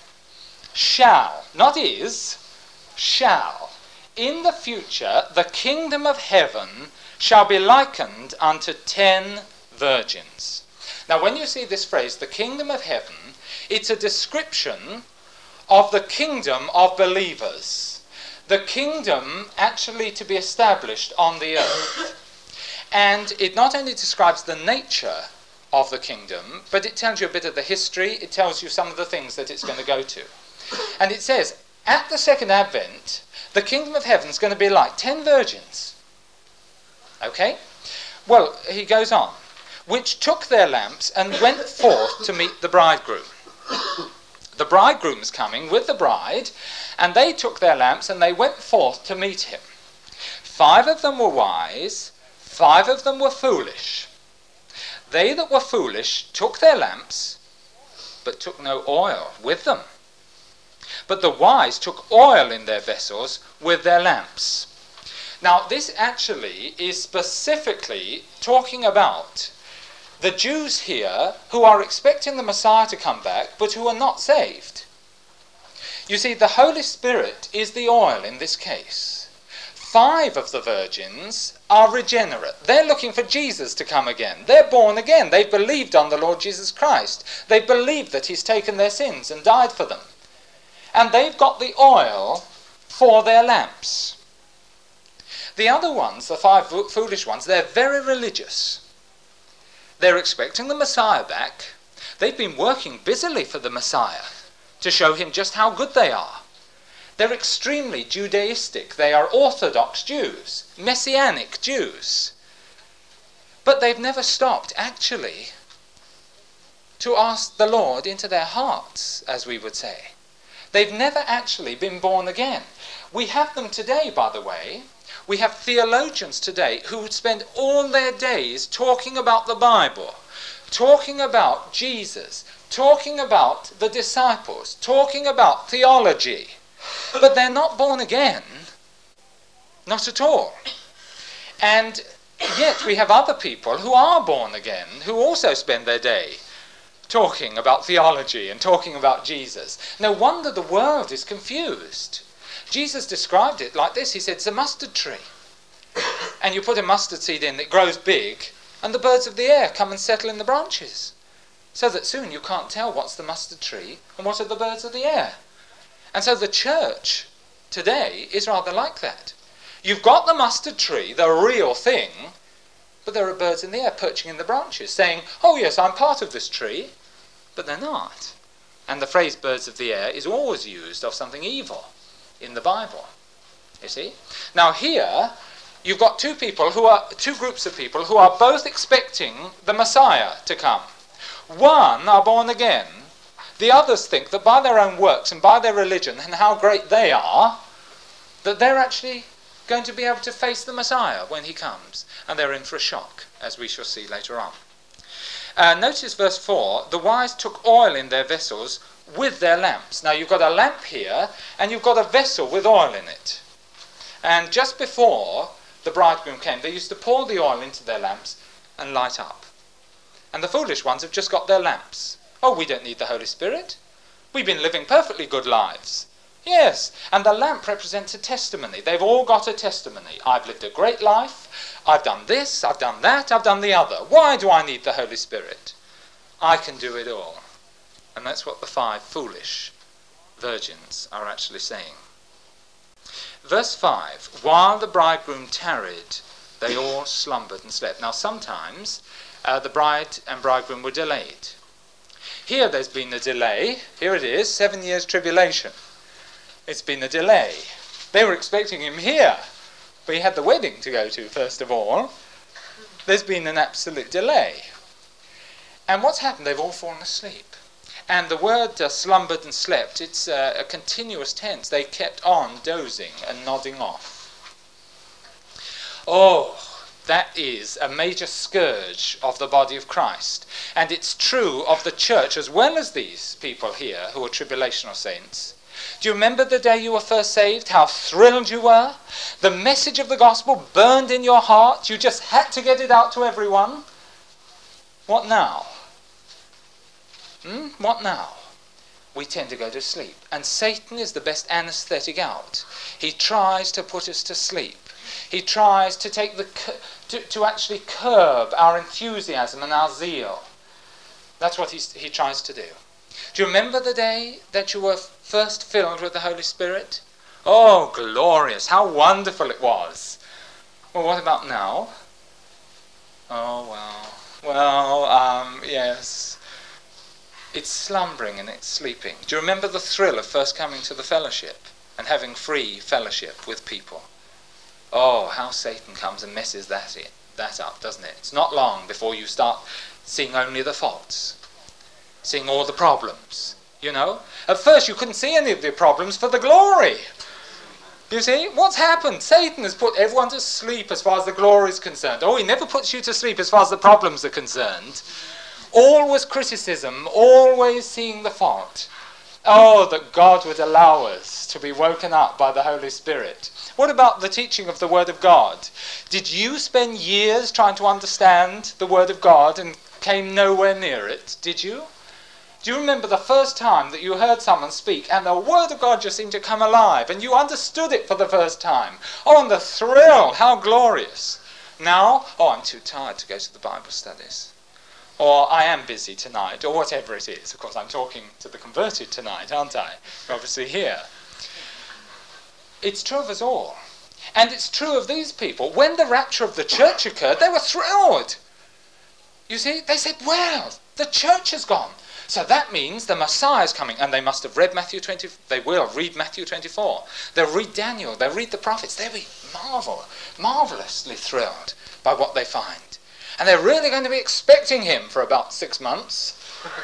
shall, not is, shall, in the future, the kingdom of heaven shall be likened unto 10 virgins. Now, when you see this phrase, the kingdom of heaven, it's a description of the kingdom of believers. The kingdom actually to be established on the earth. And it not only describes the nature of the kingdom, but it tells you a bit of the history. It tells you some of the things that it's going to go to. And it says, at the second advent, the kingdom of heaven is going to be like 10 virgins. Okay? Well, he goes on. Which took their lamps and went forth to meet the bridegroom. The bridegroom's coming with the bride, and they took their lamps and they went forth to meet him. 5 of them were wise, 5 of them were foolish. They that were foolish took their lamps, but took no oil with them. But the wise took oil in their vessels with their lamps. Now, this actually is specifically talking about the Jews here who are expecting the Messiah to come back, but who are not saved. You see, the Holy Spirit is the oil in this case. 5 of the virgins are regenerate. They're looking for Jesus to come again. They're born again. They've believed on the Lord Jesus Christ. They've believed that he's taken their sins and died for them. And they've got the oil for their lamps. The other ones, the 5 foolish ones, they're very religious. They're expecting the Messiah back. They've been working busily for the Messiah to show him just how good they are. They're extremely Judaistic. They are Orthodox Jews, Messianic Jews. But they've never stopped, actually, to ask the Lord into their hearts, as we would say. They've never actually been born again. We have them today, by the way. We have theologians today who would spend all their days talking about the Bible, talking about Jesus, talking about the disciples, talking about theology, but they're not born again. Not at all. And yet we have other people who are born again, who also spend their day talking about theology and talking about Jesus. No wonder the world is confused. Jesus described it like this. He said, it's a mustard tree. And you put a mustard seed in, it grows big, and the birds of the air come and settle in the branches. So that soon you can't tell what's the mustard tree and what are the birds of the air. And so the church today is rather like that. You've got the mustard tree, the real thing, but there are birds in the air perching in the branches saying, oh yes, I'm part of this tree, but they're not. And the phrase birds of the air is always used of something evil in the Bible, you see. Now here, you've got two groups of people who are both expecting the Messiah to come. One are born again. The others think that by their own works and by their religion and how great they are, that they're actually going to be able to face the Messiah when he comes. And they're in for a shock, as we shall see later on. Notice verse 4, the wise took oil in their vessels with their lamps. Now you've got a lamp here, and you've got a vessel with oil in it. And just before the bridegroom came, they used to pour the oil into their lamps and light up. And the foolish ones have just got their lamps. Oh, we don't need the Holy Spirit. We've been living perfectly good lives. Yes, and the lamp represents a testimony. They've all got a testimony. I've lived a great life. I've done this, I've done that, I've done the other. Why do I need the Holy Spirit? I can do it all. And that's what the 5 foolish virgins are actually saying. Verse 5, while the bridegroom tarried, they all slumbered and slept. Now sometimes the bride and bridegroom were delayed. Here there's been a delay. Here it is, 7 years tribulation. It's been a delay. They were expecting him here, but he had the wedding to go to first of all. There's been an absolute delay. And what's happened? They've all fallen asleep. And the word slumbered and slept, it's a continuous tense. They kept on dozing and nodding off. Oh, that is a major scourge of the body of Christ. And it's true of the church as well as these people here who are tribulational saints. Do you remember the day you were first saved? How thrilled you were? The message of the gospel burned in your heart. You just had to get it out to everyone. What now? What now? We tend to go to sleep. And Satan is the best anesthetic out. He tries to put us to sleep. He tries to take to actually curb our enthusiasm and our zeal. That's what he tries to do. Do you remember the day that you were first filled with the Holy Spirit? Oh, glorious! How wonderful it was! Well, what about now? Oh, well. Yes. It's slumbering and it's sleeping. Do you remember the thrill of first coming to the fellowship and having free fellowship with people? Oh, how Satan comes and messes that up, doesn't it? It's not long before you start seeing only the faults, seeing all the problems, you know. At first you couldn't see any of the problems for the glory. You see, what's happened? Satan has put everyone to sleep as far as the glory is concerned. Oh, he never puts you to sleep as far as the problems are concerned. Always criticism, always seeing the fault. Oh, that God would allow us to be woken up by the Holy Spirit. What about the teaching of the Word of God? Did you spend years trying to understand the Word of God and came nowhere near it? Did you? Do you remember the first time that you heard someone speak and the Word of God just seemed to come alive and you understood it for the first time? Oh, and the thrill, how glorious. Now, oh, I'm too tired to go to the Bible studies. Or I am busy tonight, or whatever it is. Of course, I'm talking to the converted tonight, aren't I? You're obviously here. It's true of us all. And it's true of these people. When the rapture of the church occurred, they were thrilled. You see, they said, well, the church has gone. So that means the Messiah is coming. And they must have read Matthew 20. They will read Matthew 24. They'll read Daniel. They'll read the prophets. They'll be marvelously thrilled by what they find. And they're really going to be expecting him for about 6 months.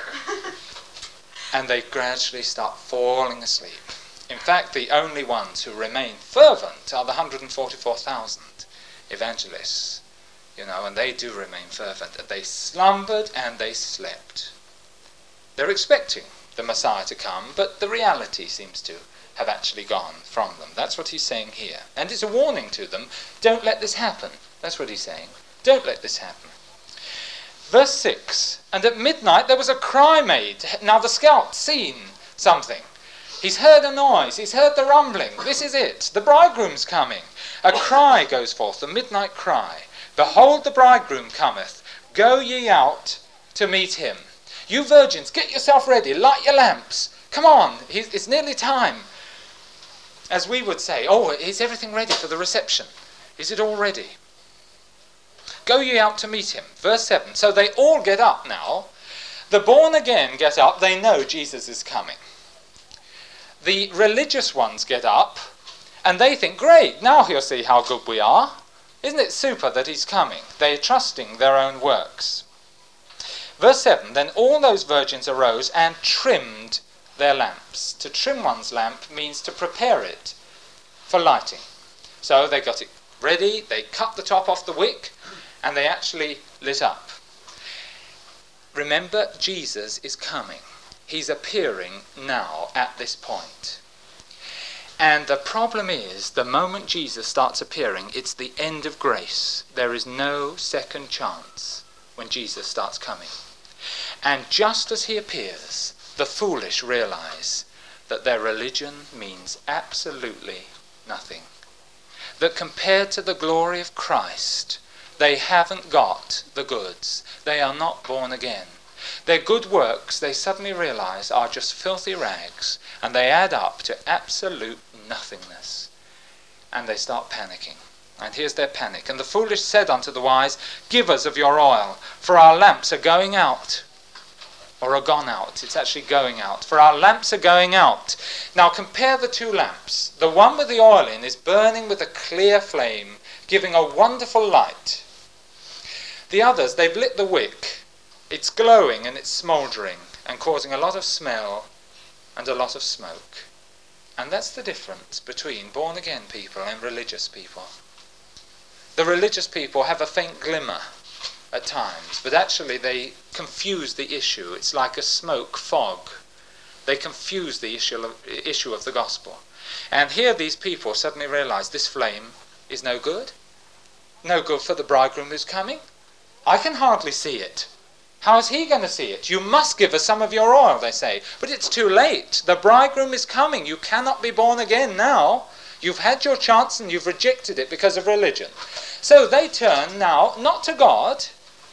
And they gradually start falling asleep. In fact, the only ones who remain fervent are the 144,000 evangelists. You know, and they do remain fervent. They slumbered and they slept. They're expecting the Messiah to come, but the reality seems to have actually gone from them. That's what he's saying here. And it's a warning to them. Don't let this happen. That's what he's saying. Don't let this happen. Verse 6, and at midnight there was a cry made. Now the scout's seen something. He's heard a noise. He's heard the rumbling. This is it. The bridegroom's coming. A cry goes forth, the midnight cry. Behold, the bridegroom cometh. Go ye out to meet him. You virgins, get yourself ready. Light your lamps. Come on. It's nearly time. As we would say, oh, is everything ready for the reception? Is it all ready? Go ye out to meet him. Verse 7. So they all get up now. The born again get up. They know Jesus is coming. The religious ones get up and they think, great, now he'll see how good we are. Isn't it super that he's coming? They're trusting their own works. Verse 7. Then all those virgins arose and trimmed their lamps. To trim one's lamp means to prepare it for lighting. So they got it ready, they cut the top off the wick, and they actually lit up. Remember, Jesus is coming. He's appearing now at this point. And the problem is, the moment Jesus starts appearing, it's the end of grace. There is no second chance when Jesus starts coming. And just as he appears, the foolish realize that their religion means absolutely nothing. That compared to the glory of Christ, they haven't got the goods. They are not born again. Their good works, they suddenly realize, are just filthy rags, and they add up to absolute nothingness. And they start panicking. And here's their panic. And the foolish said unto the wise, give us of your oil, for our lamps are going out. Or are gone out. It's actually going out. For our lamps are going out. Now compare the two lamps. The one with the oil in is burning with a clear flame, giving a wonderful light. The others, they've lit the wick. It's glowing and it's smouldering and causing a lot of smell and a lot of smoke. And that's the difference between born-again people and religious people. The religious people have a faint glimmer at times, but actually they confuse the issue. It's like a smoke fog. They confuse the issue of the gospel. And here these people suddenly realize this flame is no good. No good for the bridegroom who's coming. I can hardly see it. How is he going to see it? You must give us some of your oil, they say. But it's too late. The bridegroom is coming. You cannot be born again now. You've had your chance and you've rejected it because of religion. So they turn now, not to God,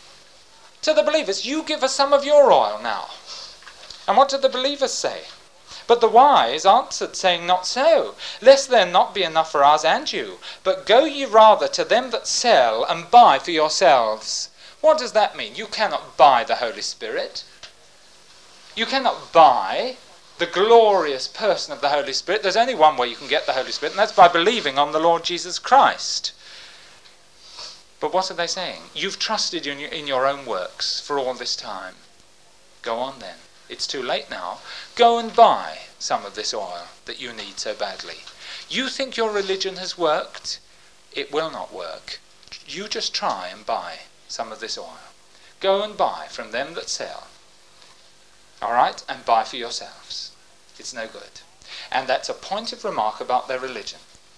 to the believers. You give us some of your oil now. And what do the believers say? But the wise answered, saying, not so, lest there not be enough for us and you. But go ye rather to them that sell, and buy for yourselves. What does that mean? You cannot buy the Holy Spirit. You cannot buy the glorious person of the Holy Spirit. There's only one way you can get the Holy Spirit, and that's by believing on the Lord Jesus Christ. But what are they saying? You've trusted in your own works for all this time. Go on then. It's too late now. Go and buy some of this oil that you need so badly. You think your religion has worked? It will not work. You just try and buy some of this oil. Go and buy from them that sell. All right? And buy for yourselves. It's no good. And that's a point of remark about their religion.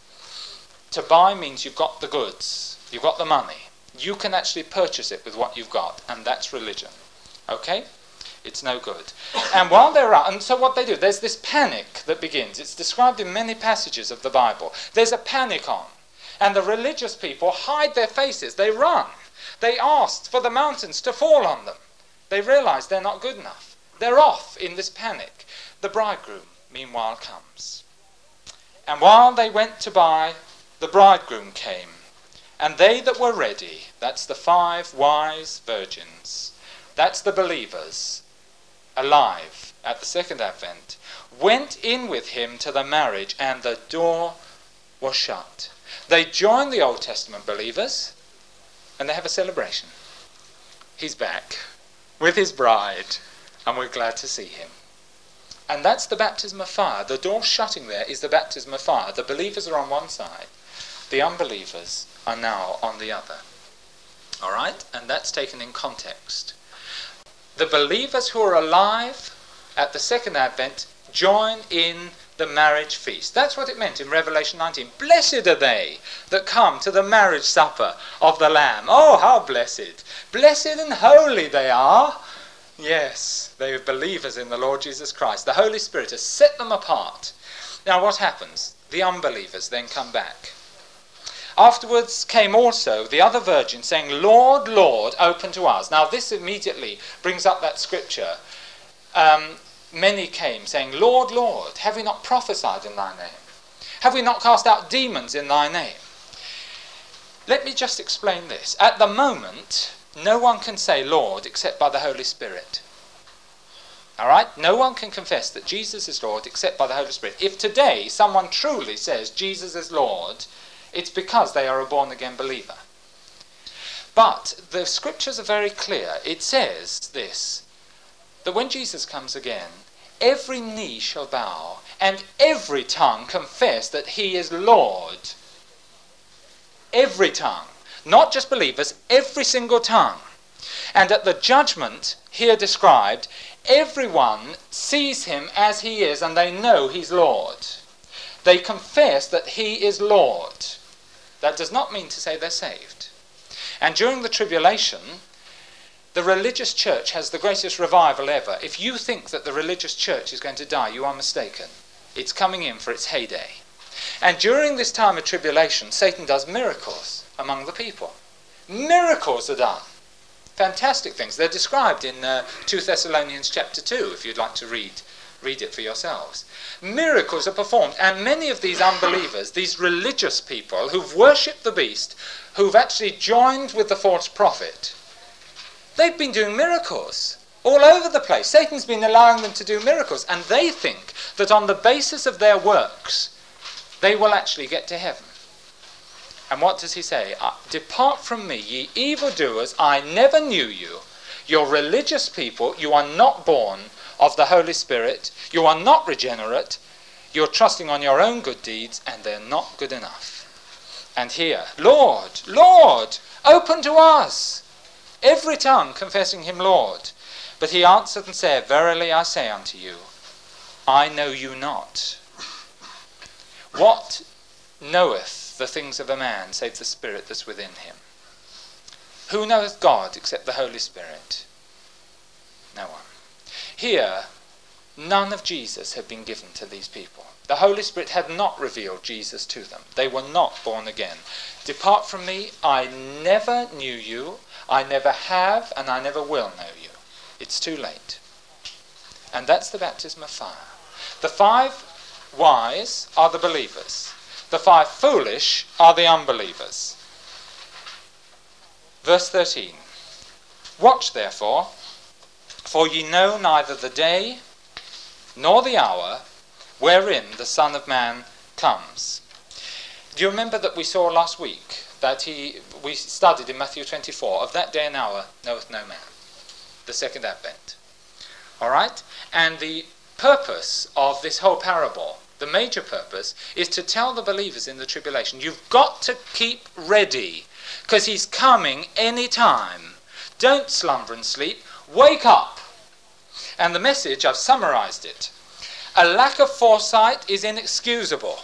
To buy means you've got the goods. You've got the money. You can actually purchase it with what you've got. And that's religion. Okay? It's no good. And while they're out, and so what they do, there's this panic that begins. It's described in many passages of the Bible. There's a panic on. And the religious people hide their faces. They run. They asked for the mountains to fall on them. They realize they're not good enough. They're off in this panic. The bridegroom, meanwhile, comes. And while they went to buy, the bridegroom came. And they that were ready, that's the 5 wise virgins, that's the believers, alive at the second advent, went in with him to the marriage, and the door was shut. They joined the Old Testament believers, and they have a celebration. He's back with his bride, and we're glad to see him. And that's the baptism of fire. The door shutting there is the baptism of fire. The believers are on one side. The unbelievers are now on the other. All right? And that's taken in context. The believers who are alive at the second advent, join in the marriage feast. That's what it meant in Revelation 19. Blessed are they that come to the marriage supper of the Lamb. Oh, how blessed. Blessed and holy they are. Yes, they are believers in the Lord Jesus Christ. The Holy Spirit has set them apart. Now what happens? The unbelievers then come back. Afterwards came also the other virgin, saying, Lord, Lord, open to us. Now this immediately brings up that scripture. Many came, saying, Lord, Lord, have we not prophesied in thy name? Have we not cast out demons in thy name? Let me just explain this. At the moment, no one can say Lord except by the Holy Spirit. All right? No one can confess that Jesus is Lord except by the Holy Spirit. If today someone truly says Jesus is Lord, it's because they are a born-again believer. But the scriptures are very clear. It says this, that when Jesus comes again, every knee shall bow and every tongue confess that he is Lord. Every tongue. Not just believers, every single tongue. And at the judgment here described, everyone sees him as he is and they know he's Lord. They confess that he is Lord. That does not mean to say they're saved. And during the tribulation, the religious church has the greatest revival ever. If you think that the religious church is going to die, you are mistaken. It's coming in for its heyday. And during this time of tribulation, Satan does miracles among the people. Miracles are done. Fantastic things. They're described in 2 Thessalonians chapter 2, if you'd like to read it for yourselves. Miracles are performed, and many of these unbelievers, these religious people who've worshipped the beast, who've actually joined with the false prophet, they've been doing miracles all over the place. Satan's been allowing them to do miracles, and they think that on the basis of their works, they will actually get to heaven. And what does he say? Depart from me, ye evildoers, I never knew you. You're religious people, you are not born of the Holy Spirit, you are not regenerate, you're trusting on your own good deeds, and they're not good enough. And here, Lord, Lord, open to us. Every tongue confessing him Lord. But he answered and said, Verily I say unto you, I know you not. What knoweth the things of a man, save the spirit that's within him? Who knoweth God except the Holy Spirit? No one. Here, none of Jesus had been given to these people. The Holy Spirit had not revealed Jesus to them. They were not born again. Depart from me, I never knew you. I never have, and I never will know you. It's too late. And that's the baptism of fire. The 5 wise are the believers. The 5 foolish are the unbelievers. Verse 13. Watch therefore, for ye know neither the day nor the hour wherein the Son of Man comes. Do you remember that we saw last week that we studied in Matthew 24, of that day and hour knoweth no man, the second advent. All right? And the purpose of this whole parable, the major purpose, is to tell the believers in the tribulation, you've got to keep ready, because he's coming any time. Don't slumber and sleep. Wake up. And the message, I've summarized it. A lack of foresight is inexcusable.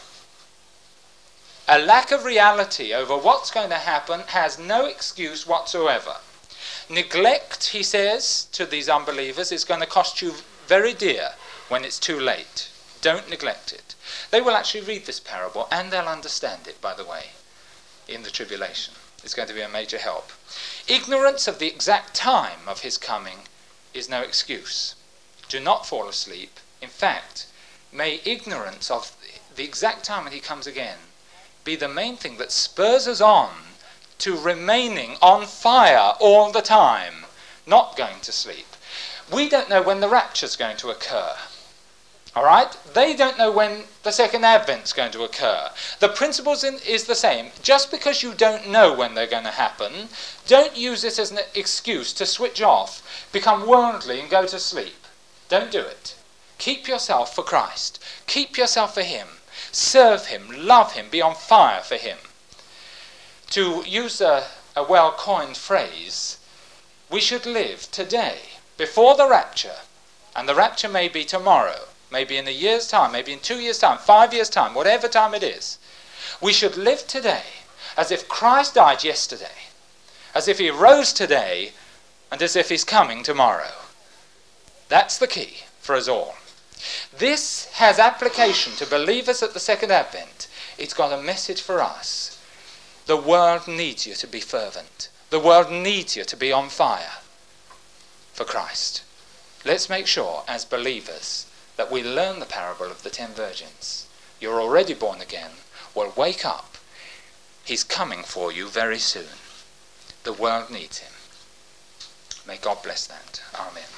A lack of reality over what's going to happen has no excuse whatsoever. Neglect, he says to these unbelievers, is going to cost you very dear when it's too late. Don't neglect it. They will actually read this parable and they'll understand it, by the way, in the tribulation. It's going to be a major help. Ignorance of the exact time of his coming is no excuse. Do not fall asleep. In fact, may ignorance of the exact time when he comes again be the main thing that spurs us on to remaining on fire all the time, not going to sleep. We don't know when the rapture is going to occur. All right? They don't know when the second advent is going to occur. The principle is the same. Just because you don't know when they're going to happen, don't use it as an excuse to switch off, become worldly and go to sleep. Don't do it. Keep yourself for Christ. Keep yourself for him. Serve him. Love him. Be on fire for him. To use a well-coined phrase, we should live today, before the rapture, And the rapture may be tomorrow, maybe in a year's time, maybe in 2 years' time, 5 years' time, whatever time it is. We should live today as if Christ died yesterday, as if he rose today, and as if he's coming tomorrow. That's the key for us all. This has application to believers at the second advent. It's got a message for us. The world needs you to be fervent. The world needs you to be on fire for Christ. Let's make sure as believers that we learn the parable of the 10 virgins. You're already born again. Well, wake up. He's coming for you very soon. The world needs him. May God bless that. Amen.